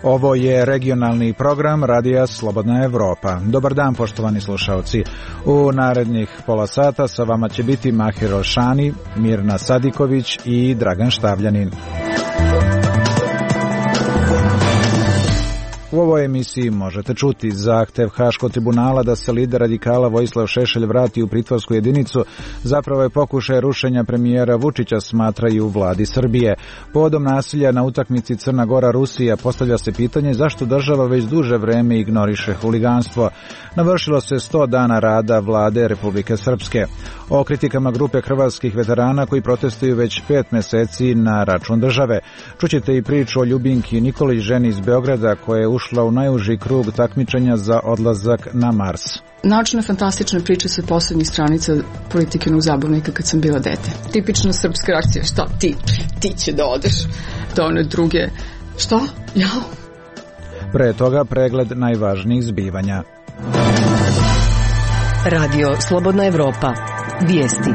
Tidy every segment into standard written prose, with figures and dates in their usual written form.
Ovo je regionalni program Radija Slobodna Evropa. Dobar dan, poštovani slušalci. U narednih pola sata sa vama će biti Mahir Elšani, Mirna Sadiković i Dragan Štavljanin. U ovoj emisiji možete čuti zahtev Haškog tribunala da se lider radikala Vojislav Šešelj vrati u pritvorsku jedinicu, zapravo je pokušaj rušenja premijera Vučića, smatraju u vladi Srbije. Povodom nasilja na utakmici Crna Gora-Rusija postavlja se pitanje zašto država već duže vreme ignoriše huliganstvo. Navršilo se 100 dana rada vlade Republike Srpske. O kritikama grupe hrvatskih veterana koji protestuju već 5 meseci na račun države. Čućete i priču o Ljubinki Nikolić, ženi iz Beograda koja je ušla u najuži krug takmičenja za odlazak na Mars. Naučne fantastične priče sa poslednjih stranica Politikinog zabavnika kad sam bila dete. Tipična srpska reakcija, šta ti će da odeš do one druge, šta, ja? Pre toga pregled najvažnijih zbivanja. Radio Slobodna Evropa. Vijesti.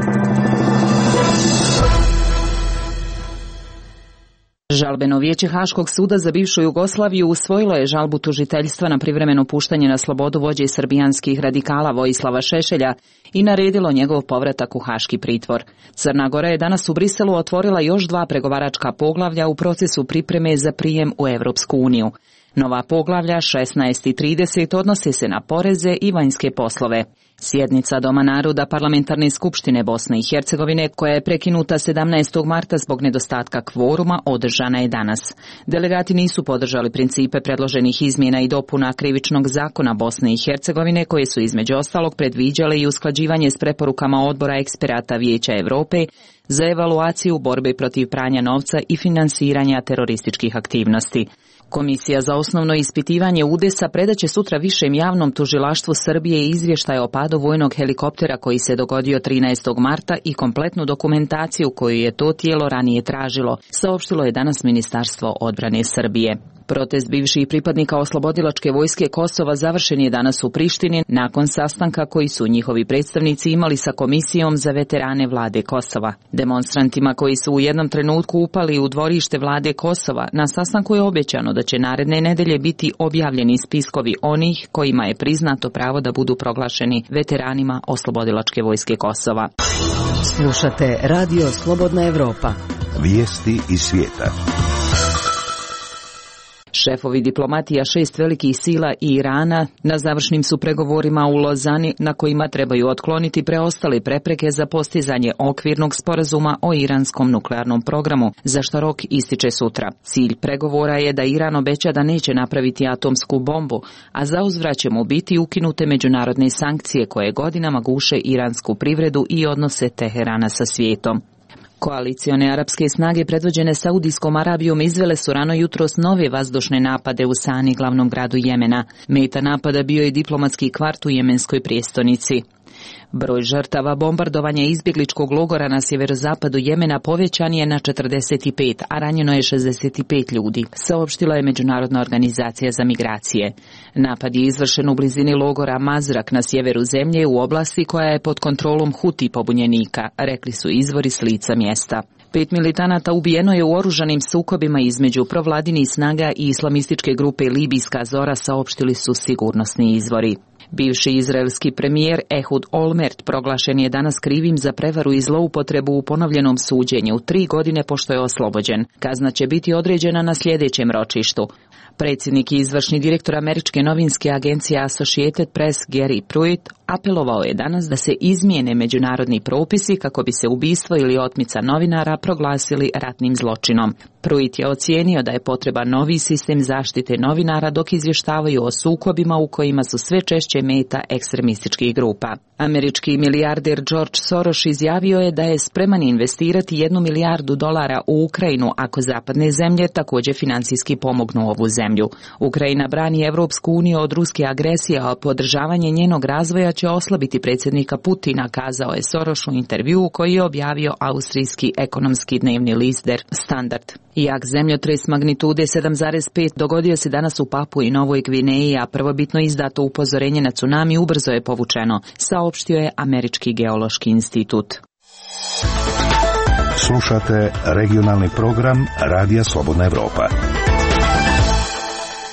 Žalbeno vijeće Haškog suda za bivšu Jugoslaviju usvojilo je žalbu tužiteljstva na privremeno puštanje na slobodu vođe srbijanskih radikala Vojislava Šešelja i naredilo njegov povratak u haški pritvor. Crna Gora je danas u Briselu otvorila još 2 pregovaračka poglavlja u procesu pripreme za prijem u Evropsku uniju. Nova poglavlja 16 i 30 odnose se na poreze i vanjske poslove. Sjednica Doma naroda Parlamentarne skupštine Bosne i Hercegovine, koja je prekinuta 17. marta zbog nedostatka kvoruma, održana je danas. Delegati nisu podržali principe predloženih izmjena i dopuna Krivičnog zakona Bosne i Hercegovine, koje su između ostalog predviđale i usklađivanje s preporukama odbora eksperata Vijeća Evrope za evaluaciju borbe protiv pranja novca i finansiranja terorističkih aktivnosti. Komisija za osnovno ispitivanje udesa predaće sutra Višem javnom tužilaštvu Srbije izvještaj o padu vojnog helikoptera koji se dogodio 13. marta i kompletnu dokumentaciju koju je to tijelo ranije tražilo, saopštilo je danas Ministarstvo odbrane Srbije. Protest bivših pripadnika Oslobodilačke vojske Kosova završen je danas u Prištini nakon sastanka koji su njihovi predstavnici imali sa Komisijom za veterane vlade Kosova. Demonstrantima koji su u jednom trenutku upali u dvorište vlade Kosova, na sastanku je obećano da će naredne nedelje biti objavljeni spiskovi onih kojima je priznato pravo da budu proglašeni veteranima Oslobodilačke vojske Kosova. Slušate Radio Slobodna Evropa. Vijesti iz svijeta. Šefovi diplomatija 6 velikih sila i Irana na završnim su pregovorima u Lozani na kojima trebaju otkloniti preostale prepreke za postizanje okvirnog sporazuma o iranskom nuklearnom programu, za što rok ističe sutra. Cilj pregovora je da Iran obeća da neće napraviti atomsku bombu, a zauzvrat će mu biti ukinute međunarodne sankcije koje godinama guše iransku privredu i odnose Teherana sa svijetom. Koalicione arapske snage predvođene Saudijskom Arabijom izvele su rano jutros nove vazdušne napade u Sani, glavnom gradu Jemena. Meta napada bio je diplomatski kvart u jemenskoj prijestolnici. Broj žrtava bombardovanja izbjegličkog logora na sjeverozapadu Jemena povećan je na 45, a ranjeno je 65 ljudi, saopštila je Međunarodna organizacija za migracije. Napad je izvršen u blizini logora Mazrak na sjeveru zemlje u oblasti koja je pod kontrolom Huti pobunjenika, rekli su izvori s lica mjesta. 5 militanata ubijeno je u oružanim sukobima između provladinih snaga i islamističke grupe Libijska Zora, saopštili su sigurnosni izvori. Bivši izraelski premijer Ehud Olmert proglašen je danas krivim za prevaru i zloupotrebu u ponovljenom suđenju 3 godine pošto je oslobođen. Kazna će biti određena na sljedećem ročištu. Predsjednik i izvršni direktor američke novinske agencije Associated Press Gary Pruitt apelovao je danas da se izmijene međunarodni propisi kako bi se ubistvo ili otmica novinara proglasili ratnim zločinom. Pruitt je ocijenio da je potreban novi sistem zaštite novinara dok izvještavaju o sukobima u kojima su sve češće meta ekstremističkih grupa. Američki milijarder George Soros izjavio je da je spreman investirati $1 milijardu u Ukrajinu ako zapadne zemlje također financijski pomognu ovu zemlju. Ukrajina brani Evropsku uniju od ruske agresije, a podržavanje njenog razvoja će oslabiti predsjednika Putina, kazao je Soros u intervjuu koji je objavio austrijski ekonomski dnevni list Der Standard. Jak zemljotres magnitude 7,5 dogodio se danas u Papui i Novoj Gvineji, a prvobitno izdato upozorenje na tsunami ubrzo je povučeno, saopštio je Američki geološki institut. Slušate regionalni program Radija Slobodna Evropa.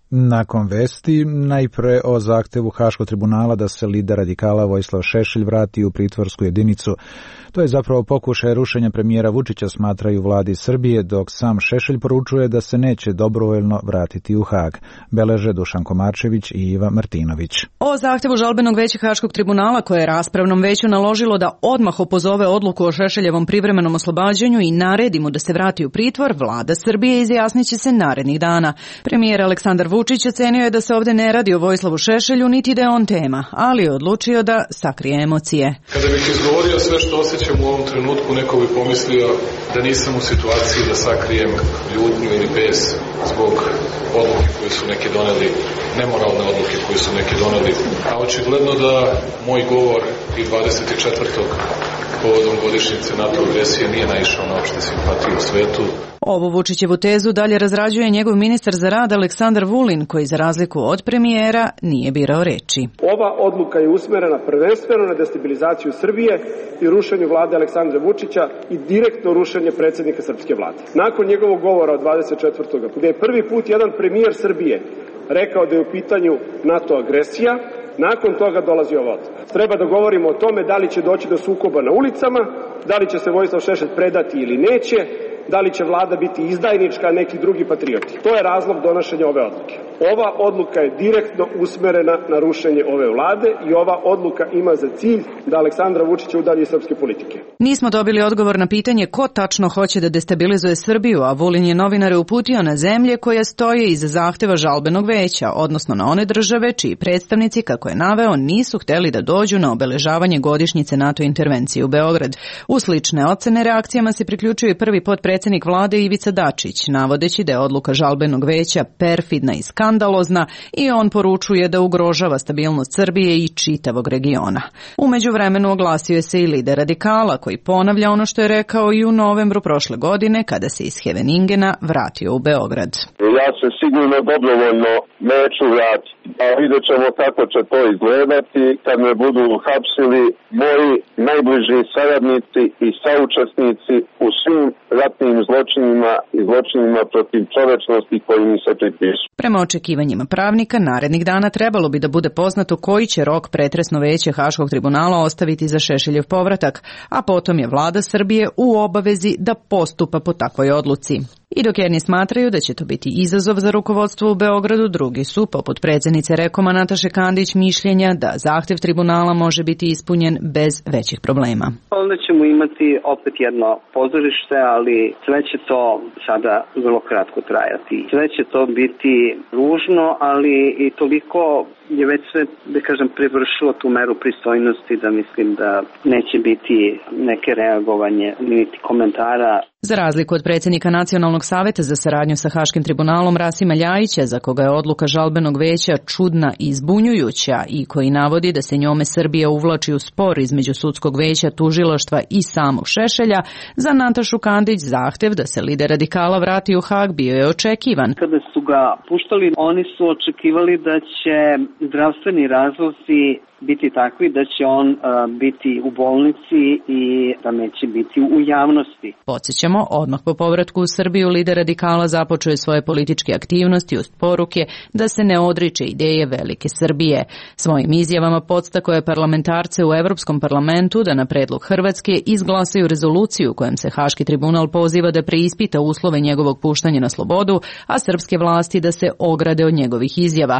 Nakon vesti, najpre o zahtevu Haškog tribunala da se lider radikala Vojislav Šešelj vrati u pritvorsku jedinicu. To je zapravo pokušaj rušenja premijera Vučića, smatraju vladi Srbije, dok sam Šešelj poručuje da se neće dobrovoljno vratiti u Hag. Beleže Dušan Komarčević i Iva Martinović. O zahtevu žalbenog veća Haškog tribunala, koje je raspravnom veću naložilo da odmah opozove odluku o Šešeljevom privremenom oslobađanju i naredi mu da se vrati u pritvor, vlada Srbije izjasniće se narednih dana. Premijer Aleksandar Vučić ocenio je da se ovde ne radi o Vojislavu Šešelju, niti da je on tema, ali je odlučio da sakrije emocije. Kada bih izgovorio sve što osjećam u ovom trenutku, neko bi pomislio da nisam u situaciji da sakrijem ljutnju ili bes zbog odluke koje su neki doneli, nemoralne odluke koje su neki doneli. A očigledno da moj govor i 24. povodom godišnjice NATO agresije nije naišao na opšte simpatije u svetu. Ovu Vučićevu tezu dalje razrađuje njegov ministar za rad Aleksandar Vulin, koji za razliku od premijera nije birao reči. Ova odluka je usmerena prvenstveno na destabilizaciju Srbije i rušenju vlade Aleksandra Vučića i direktno rušenje predsjednika srpske vlade. Nakon njegovog govora od 24. gde je prvi put jedan premijer Srbije rekao da je u pitanju NATO agresija, nakon toga dolazi ova odluka. Treba da govorimo o tome da li će doći do sukoba na ulicama, da li će se Vojislav Šešelj predati ili neće, da li će vlada biti izdajnička, a neki drugi patrioti. To je razlog donošenja ove odluke. Ova odluka je direktno usmerena na rušenje ove vlade i ova odluka ima za cilj da Aleksandra Vučića udalji iz srpske politike. Nismo dobili odgovor na pitanje ko tačno hoće da destabilizuje Srbiju, a Vulin je novinare uputio na zemlje koje stoje iza zahteva žalbenog veća, odnosno na one države čiji predstavnici, kako je naveo, nisu hteli da dođu na obeležavanje godišnjice NATO intervencije u Beograd. U slične ocene reakcijama se priključuje i prvi potpredsednik vlade Ivica Dačić, navodeći da je odluka žalbenog veća perfidna i skandalozna i on poručuje da ugrožava stabilnost Srbije i čitavog regiona. U međuvremenu oglasio se i lider radikala, koji ponavlja ono što je rekao i u novembru prošle godine kada se iz Heveningena vratio u Beograd. Ja se sigurno dobrovoljno neću vratiti, a vidjet ćemo kako će to izgledati kad me budu hapsili moji najbliži saradnici i saučesnici u svim ratnim zločinima i zločinima protiv čovečnosti koji mi se pripišu. Prema očekivanjima pravnika, narednih dana trebalo bi da bude poznato koji će rok pretresno veće Haškog tribunala ostaviti za Šešeljev povratak, a potom je vlada Srbije u obavezi da postupa po takvoj odluci. I dok jedni smatraju da će to biti izazov za rukovodstvo u Beogradu, drugi su, poput predsjednice Rekoma Nataše Kandić, mišljenja da zahtev tribunala može biti ispunjen bez većih problema. Onda ćemo imati opet jedno pozorište, ali sve će to sada vrlo kratko trajati. Sve će to biti ružno, ali i toliko je već sve, da kažem, prevršilo tu meru pristojnosti da mislim da neće biti neke reagovanje niti komentara. Za razliku od predsjednika Nacionalnog saveta za saradnju sa Haškim tribunalom Rasima Ljajića, za koga je odluka žalbenog veća čudna i zbunjujuća i koji navodi da se njome Srbija uvlači u spor između sudskog veća, tužilaštva i samog Šešelja, za Natašu Kandić zahtev da se lider radikala vrati u Hag bio je očekivan. Kada su ga puštali, oni su očekivali da će zdravstveni razlozi biti takvi da će on biti u bolnici i da neće biti u javnosti. Podsjećamo, odmah po povratku u Srbiju lider radikala započeo je svoje političke aktivnosti uz poruke da se ne odriče ideje velike Srbije. Svojim izjavama podstakao je parlamentarce u Evropskom parlamentu da na predlog Hrvatske izglasaju rezoluciju kojom se Haški tribunal poziva da preispita uslove njegovog puštanja na slobodu, a srpske vlasti da se ograde od njegovih izjava.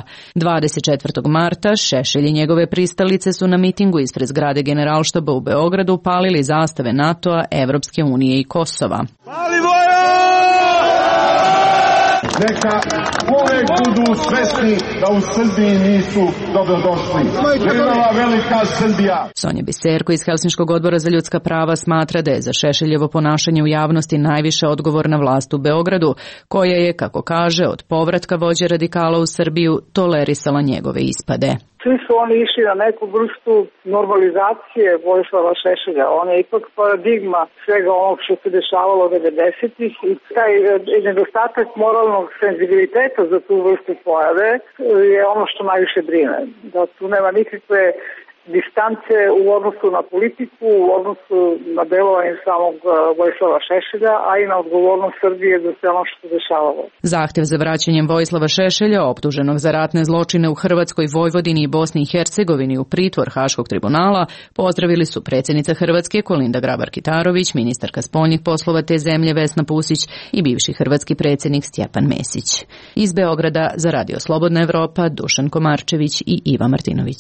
24. marta Šešelj i njegove pristalice su na mitingu ispred zgrade Generalštaba u Beogradu palili zastave NATO-a, Evropske unije i Kosova. Pali boja! Neka uvek budu svesni da u Srbiji nisu dobrodošli. Živela velika Srbija! Sonja Biserko iz Helsinškog odbora za ljudska prava smatra da je za Šešeljevo ponašanje u javnosti najviše odgovorna vlast u Beogradu, koja je, kako kaže, od povratka vođe radikala u Srbiju tolerisala njegove ispade. Svi su oni išli na neku vrstu normalizacije Vojislava Šešelja. On je ipak paradigma svega onog što se dešavalo 90-ih i taj nedostatak moralnog senzibiliteta za tu vrstu pojave je ono što najviše brine. Da tu nema nikakve distance u odnosu na politiku, u odnosu na delovanje samog Vojislava Šešelja, a i na odgovornost Srbije za sve ono što se dešavalo. Zahtev za vraćanjem Vojislava Šešelja, optuženog za ratne zločine u Hrvatskoj, Vojvodini i Bosni i Hercegovini u pritvor Haškog tribunala, pozdravili su predsjednica Hrvatske Kolinda Grabar-Kitarović, ministarka spoljnih poslova te zemlje Vesna Pusić i bivši hrvatski predsjednik Stjepan Mesić. Iz Beograda za Radio Slobodna Evropa Dušan Komarčević i Iva Martinović.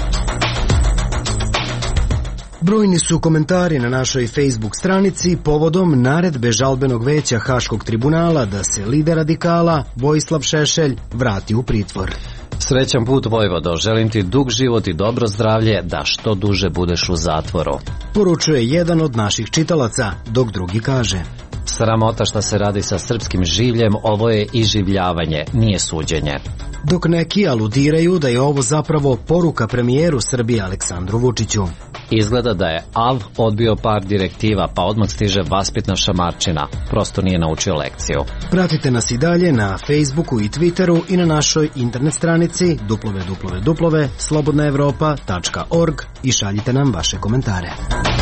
Brojni su komentari na našoj Facebook stranici povodom naredbe žalbenog veća Haškog tribunala da se lider radikala Vojislav Šešelj vrati u pritvor. Srećan put, Vojvodo, želim ti dug život i dobro zdravlje, da što duže budeš u zatvoru. Poručuje jedan od naših čitalaca, dok drugi kaže: Sramota šta se radi sa srpskim življem, ovo je iživljavanje, nije suđenje. Dok neki aludiraju da je ovo zapravo poruka premijeru Srbije Aleksandru Vučiću. Izgleda da je AV odbio par direktiva, pa odmah stiže vaspitna šamarčina. Prosto nije naučio lekciju. Pratite nas i dalje na Facebooku i Twitteru i na našoj internet stranici www.slobodnaevropa.org i šaljite nam vaše komentare.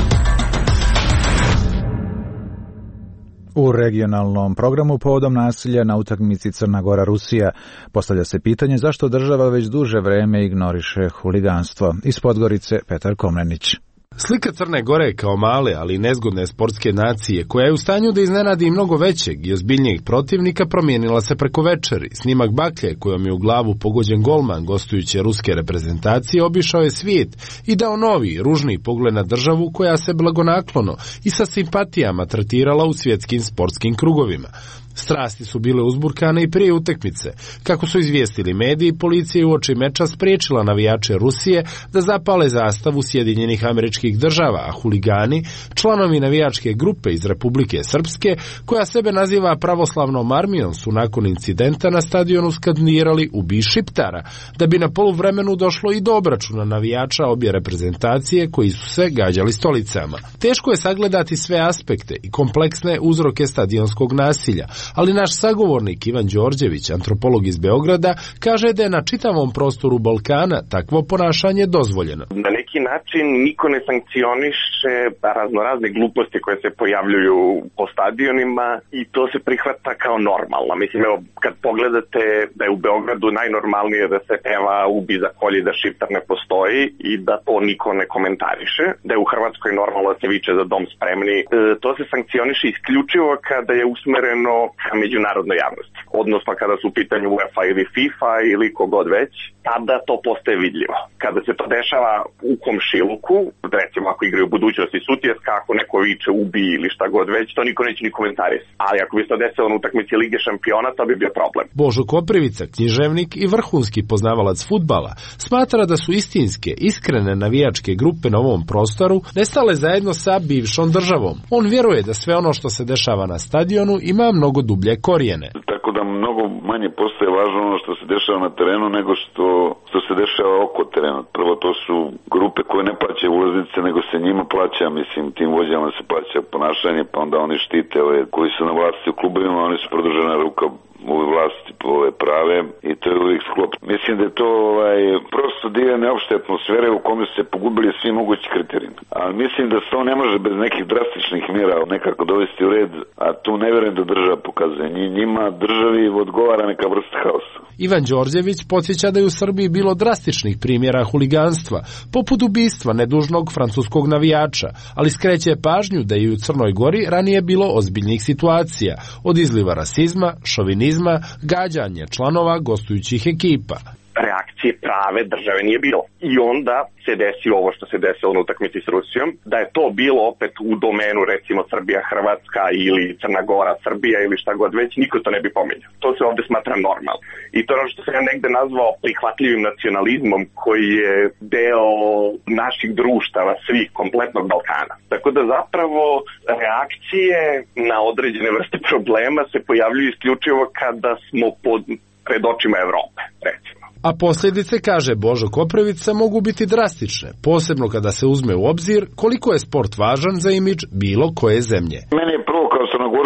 U regionalnom programu povodom nasilja na utakmici Crna Gora-Rusija postavlja se pitanje zašto država već duže vreme ignoriše huliganstvo. Iz Podgorice Petar Komnenić. Slika Crne Gore kao male, ali i nezgodne sportske nacije, koja je u stanju da iznenadi mnogo većeg i ozbiljnijeg protivnika, promijenila se preko večeri. Snimak baklje kojom je u glavu pogođen golman gostujuće ruske reprezentacije obišao je svijet i dao novi, ružni pogled na državu koja se blagonaklono i sa simpatijama tretirala u svjetskim sportskim krugovima. Strasti su bile uzburkane i prije utakmice. Kako su izvijestili mediji, policija je uoči meča spriječila navijače Rusije da zapale zastavu Sjedinjenih Američkih Država, a huligani, članovi navijačke grupe iz Republike Srpske, koja sebe naziva pravoslavnom armijom, su nakon incidenta na stadionu skandirali "Ubij Šiptara", da bi na poluvremenu došlo i do obračuna navijača obje reprezentacije koji su se gađali stolicama. Teško je sagledati sve aspekte i kompleksne uzroke stadionskog nasilja, ali naš sagovornik Ivan Đorđević, antropolog iz Beograda, kaže da je na čitavom prostoru Balkana takvo ponašanje dozvoljeno. Na neki način niko ne sankcioniše raznorazne gluposti koje se pojavljuju po stadionima i to se prihvata kao normalno. Mislim, evo, kad pogledate da je u Beogradu najnormalnije da se peva "Ubi za kolje", da Šiptar ne postoji i da to niko ne komentariše, da je u Hrvatskoj normalno da se viče "Za dom spremni", to se sankcioniše isključivo kada je usmereno ka međunarodnoj javnosti, odnosno kada su u pitanju UEFA ili FIFA ili kogod već, tada to postaje vidljivo. Kada se to dešava u komšiluku, recimo ako igraju u budućnosti Sutjeska, ako neko viče "Ubi" ili šta god već, to niko neće ni komentarisati. Ali ako bi se to desilo na utakmici Lige šampiona, to bi bio problem. Božo Koprivica, književnik i vrhunski poznavalac fudbala, smatra da su istinske, iskrene navijačke grupe na ovom prostoru nestale zajedno sa bivšom državom. On vjeruje da sve ono što se dešava na stadionu ima mnogo dublje korijene. Tako da mnogo manje postaje važno ono što se dešava na terenu nego što se dešava oko terena. Prvo, to su grupe koje ne plaćaju ulaznice, nego se njima plaća, mislim, tim vođama se plaća ponašanje, pa onda oni štite ove koji su na vlasti u klubovima, oni su produžena ruka ove vlasti, ove prave, i to je uvijek sklop. Mislim da je to prosto dio neopšte atmosfere u kome su se pogubili svi mogući kriterijumi. Ali mislim da se to ne može bez nekih drastičnih mjera nekako dovesti u red, a tu ne vjerujem da država pokazuje. Njima državi odgovara neka vrsta haosa. Ivan Đorđević podsjeća da je u Srbiji bilo drastičnih primjera huliganstva, poput ubistva nedužnog francuskog navijača, ali skreće pažnju da je i u Crnoj Gori ranije bilo ozbiljnih situacija, od izliva rasizma, šovinizma, gađanja članova gostujućih ekipa. Reakcije prave države nije bilo. I onda se desi ovo što se desilo na utakmici s Rusijom, da je to bilo opet u domenu recimo Srbija-Hrvatska ili Crna Gora-Srbija ili šta god već, niko to ne bi pominjao. To se ovde smatra normalno. I to je ono što sam ja negde nazvao prihvatljivim nacionalizmom koji je deo naših društava, svih, kompletnog Balkana. Tako da zapravo reakcije na određene vrste problema se pojavljuju isključivo kada smo pred očima Evrope, recimo. A posljedice, kaže Božo Koprivica, mogu biti drastične, posebno kada se uzme u obzir koliko je sport važan za imidž bilo koje zemlje. Meni je prvo kao Crnogorcu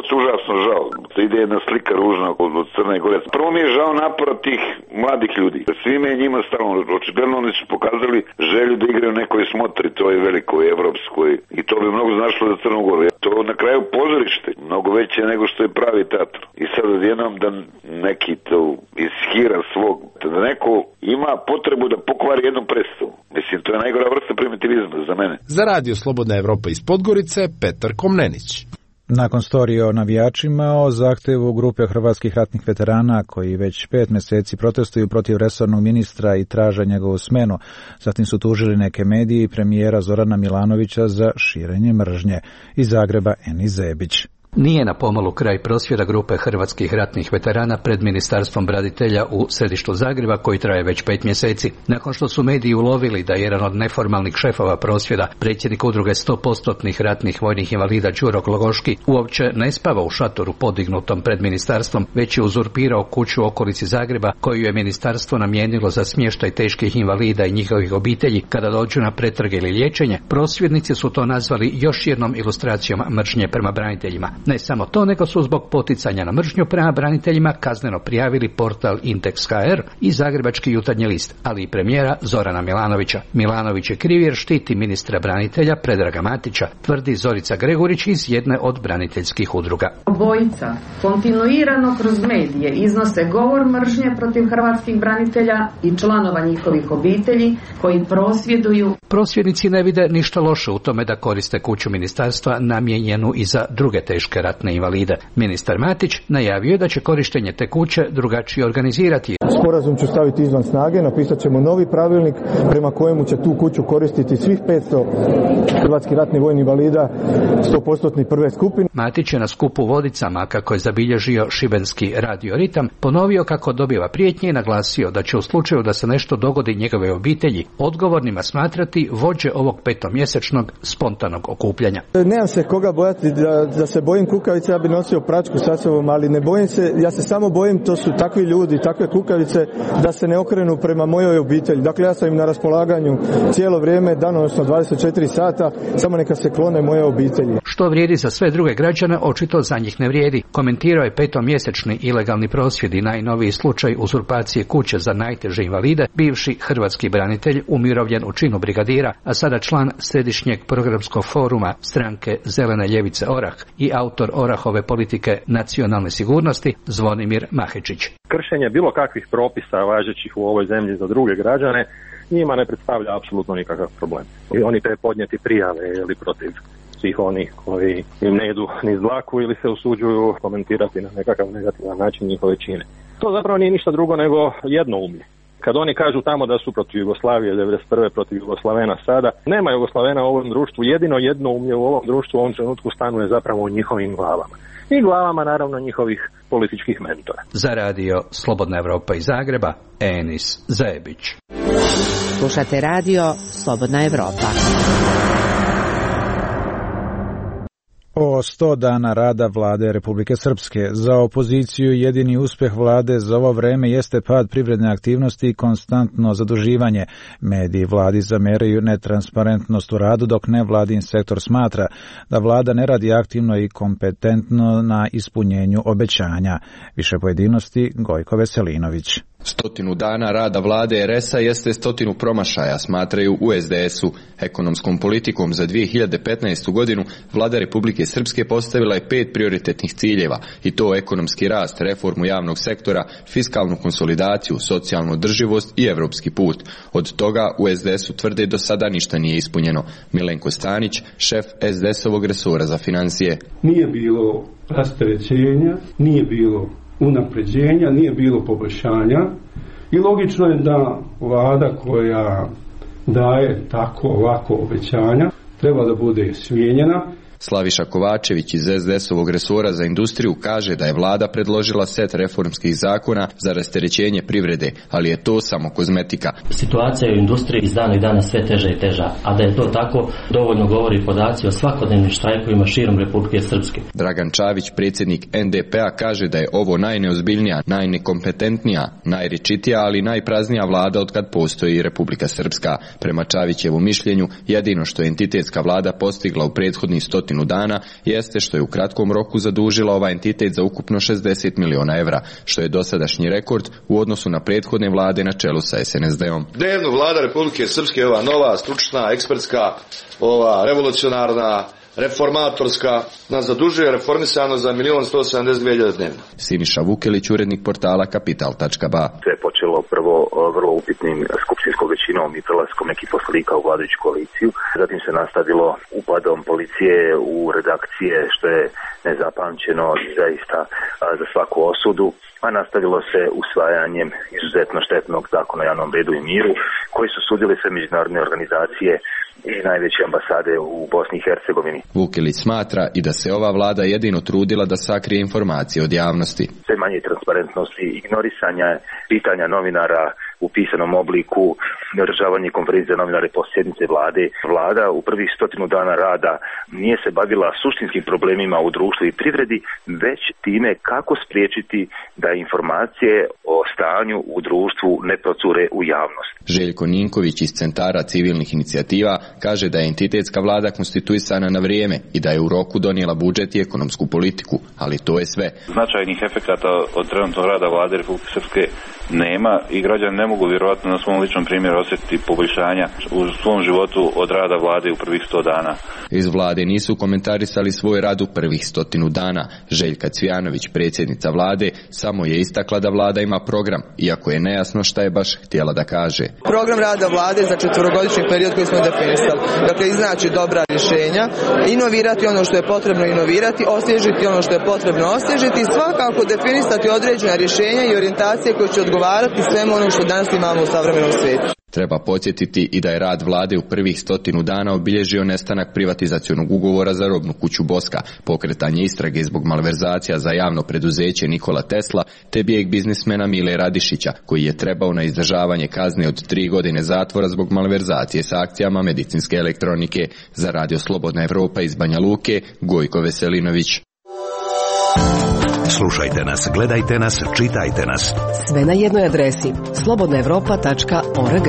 ocu užasno žao. Ide jedna slika ružna od Crne Gore. Prvo mi je žao napora tih mladih ljudi. Svime je njima stalo. Očigledno oni su pokazali želju da igraju nekoj smotri, to je velikoj, evropskoj. I to bi mnogo značilo za Crnu Goru. To na kraju pozorište, mnogo veće nego što je pravi teatr. I sad odjednom da neki to ishira svog, da neko ima potrebu da pokvari jednu predstavu. Mislim, to je najgora vrsta primitivizma za mene. Za Radio Slobodna Evropa iz Podgorice, Petar Komnenić. Nakon storije o navijačima, o zahtevu grupe hrvatskih ratnih veterana koji već 5 mjeseci protestuju protiv resornog ministra i traže njegovu smenu, zatim su tužili neke medije i premijera Zorana Milanovića za širenje mržnje. Iz Zagreba Eni Zebić. Nije na pomalu kraj prosvjeda grupe hrvatskih ratnih veterana pred Ministarstvom branitelja u središtu Zagreba koji traje već 5 mjeseci. Nakon što su mediji ulovili da jedan od neformalnih šefova prosvjeda, predsjednik udruge 100% ratnih vojnih invalida Đuro Glogoški, uopće ne spava u šatoru podignutom pred ministarstvom, već je uzurpirao kuću u okolici Zagreba koju je ministarstvo namijenilo za smještaj teških invalida i njihovih obitelji kada dođu na pretrage ili liječenje. Prosvjednici su to nazvali još jednom ilustracijom mržnje prema braniteljima. Ne samo to, nego su zbog poticanja na mržnju prema braniteljima kazneno prijavili portal Index.hr i Zagrebački jutarnji list, ali i premijera Zorana Milanovića. Milanović je kriv jer štiti ministra branitelja Predraga Matića, tvrdi Zorica Gregurić iz jedne od braniteljskih udruga. Obojica kontinuirano kroz medije iznose govor mržnje protiv hrvatskih branitelja i članova njihovih obitelji koji prosvjeduju. Prosvjednici ne vide ništa loše u tome da koriste kuću ministarstva namijenjenu i za druge teške ratne invalide. Ministar Matić najavio da će korištenje te kuće drugačije organizirati. Sporazum ću staviti izvan snage, napisat ćemo novi pravilnik prema kojemu će tu kuću koristiti svih 500 hrvatskih ratnih vojnih invalida 100% prve skupine. Matić je na skupu Vodicama, kako je zabilježio šibenski radio Ritam, ponovio kako dobiva prijetnje i naglasio da će u slučaju da se nešto dogodi njegove obitelji odgovornima smatrati vođe ovog 5-mjesečnog spontanog okupljanja. Nemam se koga bojati da se bojim kukavice, ja bi nosio pračku sa sobom, ali ne bojim se, ja se samo bojim, to su takvi ljudi, takve kukavice, da se ne okrenu prema mojoj obitelji. Dakle, ja sam im na raspolaganju cijelo vrijeme, danonoćno 24 sata, samo neka se klone moje obitelji. Što vrijedi za sve druge građane, očito za njih ne vrijedi. Komentirao je 5-mjesečni ilegalni prosvjed i najnoviji slučaj uzurpacije kuće za najteže invalide, bivši hrvatski branitelj, umirovljen u činu brigadira, a sada član središnjeg programskog foruma stranke Zelene ljevice Orah i autor Orahove politike nacionalne sigurnosti Zvonimir Mahečić. Kršenje bilo kakvih propisa važećih u ovoj zemlji za druge građane njima ne predstavlja apsolutno nikakav problem. I oni te podnijeti prijave ili protiv svih onih koji im ne idu niz dlaku ili se usuđuju komentirati na nekakav negativan način njihove čine. To zapravo nije ništa drugo nego jednoumlje. Kad oni kažu tamo da su protiv Jugoslavije 1991. protiv Jugoslavena sada, nema Jugoslavena u ovom društvu, jedino jednoumlje u ovom društvu u ovom trenutku stanuje zapravo u njihovim glavama. I glavama naravno njihovih političkih mentora. Za radio Slobodna Evropa iz Zagreba, Enis Zebić. Slušate radio Slobodna Evropa. O 100 dana rada vlade Republike Srpske. Za opoziciju jedini uspjeh vlade za ovo vreme jeste pad privredne aktivnosti i konstantno zaduživanje. Mediji vladi zameraju netransparentnost u radu, dok nevladin sektor smatra da vlada ne radi aktivno i kompetentno na ispunjenju obećanja. Više pojedinosti Gojko Veselinović. 100 dana rada vlade RS-a jeste 100 promašaja, smatraju u SDS-u. Ekonomskom politikom za 2015. godinu vlada Republike Srpske postavila je 5 prioritetnih ciljeva, i to ekonomski rast, reformu javnog sektora, fiskalnu konsolidaciju, socijalnu održivost i evropski put. Od toga u SDS-u tvrde do sada ništa nije ispunjeno. Milenko Stanić, šef SDS-ovog resora za financije. Nije bilo rasterećenja, nije bilo unapređenja, nije bilo poboljšanja i logično je da vlada koja daje tako ovako obećanja treba da bude smijenjena. Slaviša Kovačević iz SDS-ovog resora za industriju kaže da je vlada predložila set reformskih zakona za rasterećenje privrede, ali je to samo kozmetika. Situacija u industriji iz dana i dana sve teža i teža, a da je to tako dovoljno govori podaci o svakodnevnim štrajkovima širom Republike Srpske. Dragan Čavić, predsjednik NDP-a, kaže da je ovo najneozbiljnija, najnekompetentnija, najrečitija, ali najpraznija vlada otkad postoji Republika Srpska. Prema Čavićevom mišljenju, jedino što je entitetska vlada postigla u prethodnih 100 100 dana jeste što je u kratkom roku zadužila ovaj entitet za ukupno 60 miliona evra, što je dosadašnji rekord u odnosu na prethodne vlade na čelu sa SNSD-om. Dnevno vlada Republike Srpske, ova nova, stručna, ekspertska, ova revolucionarna, reformatorska, nas zadužuje reformisano za 1.172.000 dnevno. Siniša Vukelić, urednik portala Kapital.ba. Sve je počelo prvo vrlo upitnim skupštinskom većinom i prelaskom nekih poslanika u vladajuću koaliciju. Zatim se nastavilo upadom policije u redakcije, što je nezapamćeno i zaista za svaku osudu, a nastavilo se usvajanjem izuzetno štetnog zakona o javnom redu i miru, koji su sudile sve međunarodne organizacije i najveće ambasade u Bosni i Hercegovini. Vukelić smatra i da se ova vlada jedino trudila da sakrije informacije od javnosti. Sve manje transparentnosti, ignorisanja pitanja novinara u pisanom obliku, neodržavanje konferencije novinara po sjednice vlade. Vlada u prvih 100 dana rada nije se bavila suštinskim problemima u društvu i privredi, već time kako spriječiti da informacije o stanju u društvu ne procure u javnost. Željko Ninković iz Centara civilnih inicijativa kaže da je entitetska vlada konstituisana na vrijeme i da je u roku donijela budžet i ekonomsku politiku, ali to je sve. Značajnih efekata od trenutnog rada vlade Republike Srpske nema i građani ne mogu vjerovatno na svom ličnom primjeru osjetiti poboljšanja u svom životu od rada vlade u prvih 100 dana. Iz vlade nisu komentarisali svoj rad u prvih 100 dana. Željka Cvijanović, predsjednica vlade, samo je istakla da vlada ima program, iako je nejasno šta je baš htjela da kaže. Program rada vlade za 4-godišnji period koji smo definisali. Dakle, iznaći dobra rješenja, inovirati ono što je potrebno inovirati, osvježiti ono što je potrebno osvježiti i svakako definisati određena rješenja i orijentacije koje će odgovarati svemu ono što danas imamo u savremenom svijetu. Treba podsjetiti i da je rad vlade u prvih 100 dana obilježio nestanak privatizacionog ugovora za robnu kuću Boska, pokretanje istrage zbog malverzacija za javno preduzeće Nikola Tesla, te bijeg biznismena Mile Radišića, koji je trebao na izdržavanje kazne od 3 godine zatvora zbog malverzacije sa akcijama medicinske elektronike. Za Radio Slobodna Evropa iz Banja Luke, Gojko Veselinović. Slušajte nas, gledajte nas, čitajte nas. Sve na jednoj adresi slobodnaevropa.org.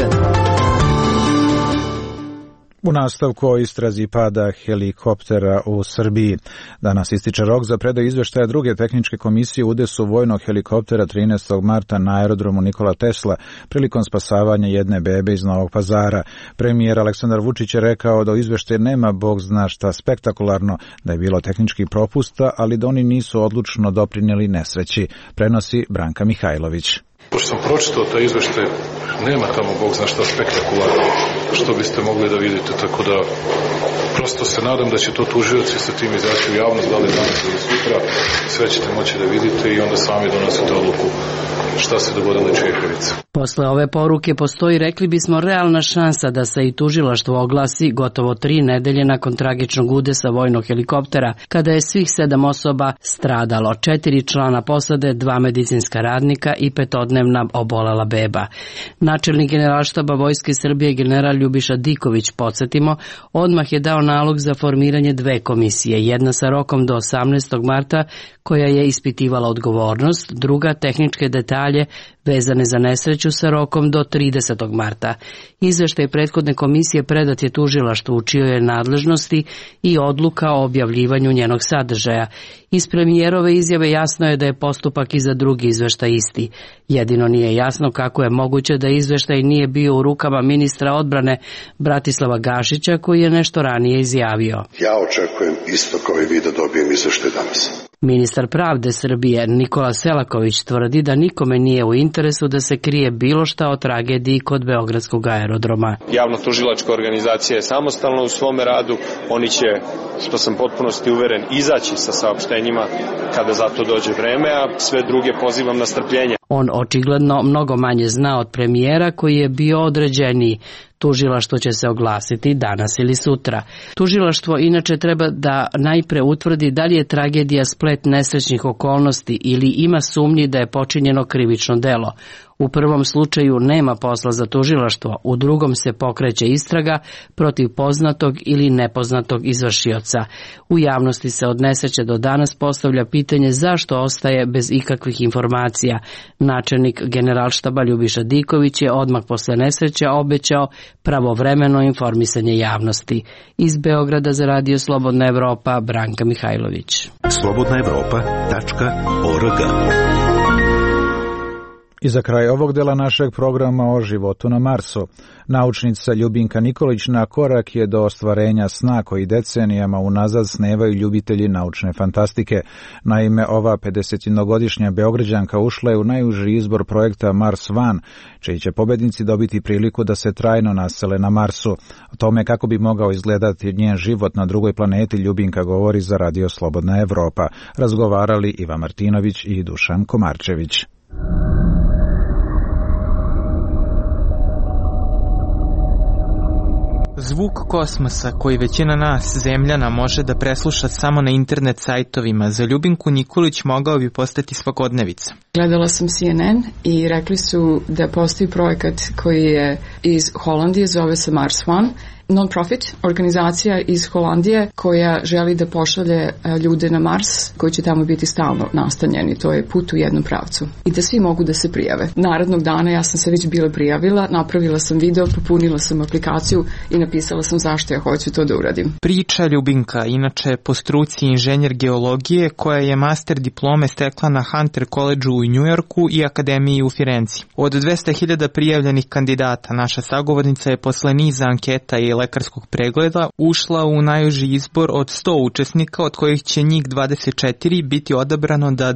U nastavku o istrazi pada helikoptera u Srbiji. Danas ističe rok za predaju izveštaja druge tehničke komisije u udesu vojnog helikoptera 13. marta na aerodromu Nikola Tesla prilikom spasavanja jedne bebe iz Novog Pazara. Premijer Aleksandar Vučić je rekao da u izveštaju nema bog zna šta spektakularno, da je bilo tehničkih propusta, ali da oni nisu odlučno doprinijeli nesreći, prenosi Branka Mihajlović. Pošto sam pročitao taj izveštaj, nema tamo bog zna šta spektakularno što biste mogli da vidite, tako da prosto se nadam da će to tužioci sa tim izaći u javnost, da li danas ili sutra, sve ćete moći da vidite i onda sami donosite odluku šta se dogodilo i čije krivice. Posle ove poruke postoji, rekli bismo, realna šansa da se i tužilaštvo oglasi gotovo 3 nedelje nakon tragičnog udesa vojnog helikoptera, kada je svih 7 osoba stradalo, 4 člana posade, 2 medicinska radnika i 5-dnevna obolela beba. Načelnik Generalštaba Vojske Srbije general Ljubiša Diković, podsjetimo, odmah je dao nalog za formiranje 2 komisije, jedna sa rokom do 18. marta koja je ispitivala odgovornost, druga tehničke detalje vezane za nesreću sa rokom do 30. marta. Izveštaj prethodne komisije predat je tužilaštvu u čijoj je nadležnosti i odluka o objavljivanju njenog sadržaja. Iz premijerove izjave jasno je da je postupak i za drugi izveštaj isti. Jedino nije jasno kako je moguće da izveštaj nije bio u rukama ministra odbrane Bratislava Gašića, koji je nešto ranije izjavio. Ja očekujem isto kao i vi da dobijem izveštaj danas. Ministar pravde Srbije Nikola Selaković tvrdi da nikome nije u interesu da se krije bilo šta o tragediji kod Beogradskog aerodroma. Javno-tužilačka organizacija je samostalna u svome radu, oni će, što sam potpunosti uveren, izaći sa saopštenjima kada za to dođe vreme, a sve druge pozivam na strpljenje. On očigledno mnogo manje zna od premijera, koji je bio određeniji. Tužilaštvo će se oglasiti danas ili sutra. Tužilaštvo inače treba da najpre utvrdi da li je tragedija splet nesrećnih okolnosti ili ima sumnji da je počinjeno krivično delo. U prvom slučaju nema posla za tužilaštvo, u drugom se pokreće istraga protiv poznatog ili nepoznatog izvršioca. U javnosti se od nesreće do danas postavlja pitanje zašto ostaje bez ikakvih informacija. Načelnik Generalštaba Ljubiša Diković je odmah posle nesreće obećao pravovremeno informisanje javnosti. Iz Beograda za Radio Slobodna Evropa, Branka Mihajlović. slobodnaevropa.org. I za kraj ovog dela našeg programa o životu na Marsu. Naučnica Ljubinka Nikolić na korak je do ostvarenja sna koji decenijama unazad snevaju ljubitelji naučne fantastike. Naime, ova 51-godišnja Beograđanka ušla je u najuži izbor projekta Mars One, čiji će pobednici dobiti priliku da se trajno nasele na Marsu. O tome kako bi mogao izgledati njen život na drugoj planeti Ljubinka govori za Radio Slobodna Evropa. Razgovarali Iva Martinović i Dušan Komarčević. Zvuk kosmosa koji većina nas, zemljana, može da presluša samo na internet sajtovima, za Ljubinku Nikolić mogao bi postati svakodnevica. Gledala sam CNN i rekli su da postoji projekat koji je iz Holandije, zove se Mars One, non-profit organizacija iz Holandije koja želi da pošalje ljude na Mars koji će tamo biti stalno nastanjeni. To je put u jednom pravcu. I da svi mogu da se prijave. Narednog dana ja sam se već bila prijavila, napravila sam video, popunila sam aplikaciju i napisala sam zašto ja hoću to da uradim. Priča Ljubinka, inače po struci inženjer geologije, koja je master diplome stekla na Hunter College u Njujorku i Akademiji u Firenci. Od 200.000 prijavljenih kandidata, naša sagovornica je posle niza anketa i lekarskog pregleda ušla u najuži izbor od 100 učesnika, od kojih će njih 24 biti odabrano da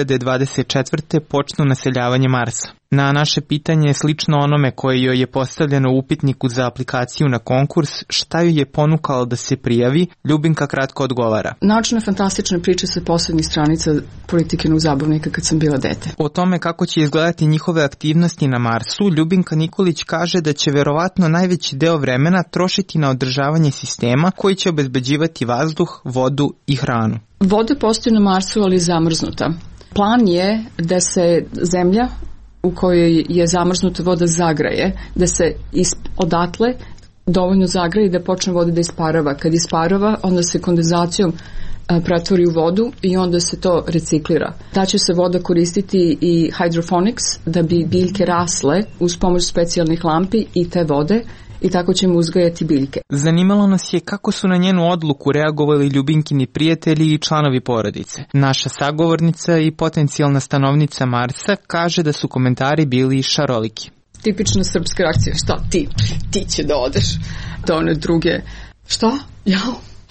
2024. počnu naseljavanje Marsa. Na naše pitanje je slično onome koje joj je postavljeno u upitniku za aplikaciju na konkurs, šta ju je ponukalo da se prijavi, Ljubinka kratko odgovara. Naučne fantastične priče sa poslednjih stranica Politikinog zabavnika kad sam bila dete. O tome kako će izgledati njihove aktivnosti na Marsu, Ljubinka Nikolić kaže da će verovatno najveći deo vremena trošiti na održavanje sistema koji će obezbeđivati vazduh, vodu i hranu. Voda postoji na Marsu, ali zamrznuta. Plan je da se zemlja u kojoj je zamrznuta voda zagraje, da se odatle dovoljno zagraje da počne voda da isparava. Kad isparava, onda se kondenzacijom pretvori u vodu i onda se to reciklira. Ta će se voda koristiti i hydroponics da bi biljke rasle uz pomoć specijalnih lampi i te vode i tako ćemo uzgajati biljke. Zanimalo nas je kako su na njenu odluku reagovali Ljubinkini prijatelji i članovi porodice. Naša sagovornica i potencijalna stanovnica Marsa kaže da su komentari bili šaroliki. Tipična srpska reakcija, šta ti će da odeš do one druge, šta, jao?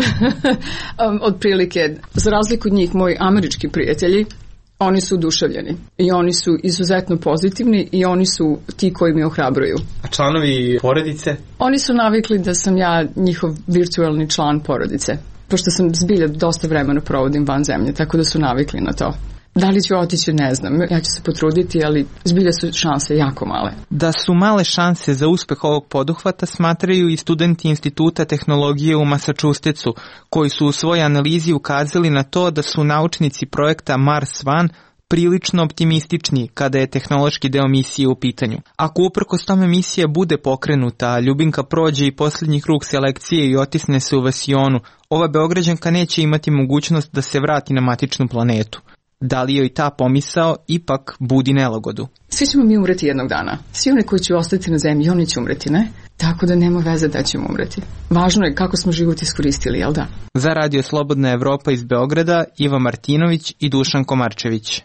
Otprilike, za razliku od njih, moji američki prijatelji, oni su oduševljeni i oni su izuzetno pozitivni i oni su ti koji mi ohrabruju. A članovi porodice? Oni su navikli da sam ja njihov virtualni član porodice, pošto sam zbilja dosta vremena provodim van zemlje, tako da su navikli na to. Da li ću otići, ne znam, ja ću se potruditi, ali zbilja su šanse jako male. Da su male šanse za uspeh ovog poduhvata smatraju i studenti Instituta tehnologije u Massachusettsu, koji su u svojoj analizi ukazali na to da su naučnici projekta Mars One prilično optimistični kada je tehnološki deo misije u pitanju. Ako uprkos tome misija bude pokrenuta, a Ljubinka prođe i posljednji krug selekcije i otisne se u vasionu, ova Beograđanka neće imati mogućnost da se vrati na matičnu planetu. Da li joj ta pomisao ipak budi nelagodu? Svi ćemo mi umreti jednog dana. Svi oni koji će ostati na zemlji, oni će umreti, ne? Tako da nema veze da ćemo umreti. Važno je kako smo život iskoristili, jel da? Za Radio Slobodna Evropa iz Beograda, Iva Martinović i Dušan Komarčević.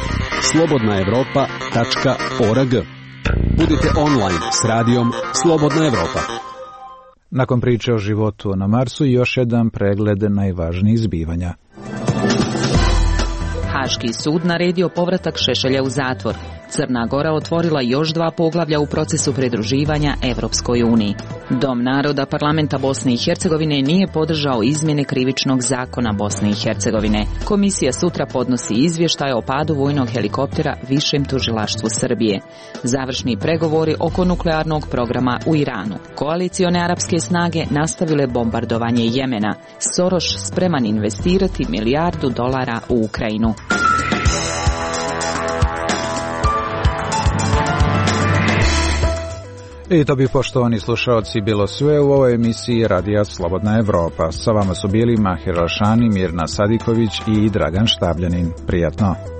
slobodnaevropa.org. Budite online s radijom Slobodna Evropa. Nakon priče o životu na Marsu, još jedan pregled najvažnijih zbivanja. Haški sud naredio povratak Šešelja u zatvor. Crna Gora otvorila još 2 poglavlja u procesu pridruživanja Evropskoj uniji. Dom naroda parlamenta Bosne i Hercegovine nije podržao izmjene krivičnog zakona Bosne i Hercegovine. Komisija sutra podnosi izvještaj o padu vojnog helikoptera Višem tužilaštvu Srbije. Završni pregovori oko nuklearnog programa u Iranu. Koalicione arapske snage nastavile bombardovanje Jemena. Soros spreman investirati $1 milijardu u Ukrajinu. I to bi, poštovani slušaoci, bilo sve u ovoj emisiji Radija Slobodna Evropa. Sa vama su bili Mahir Alšani, Mirna Sadiković i Dragan Štabljanin. Prijatno.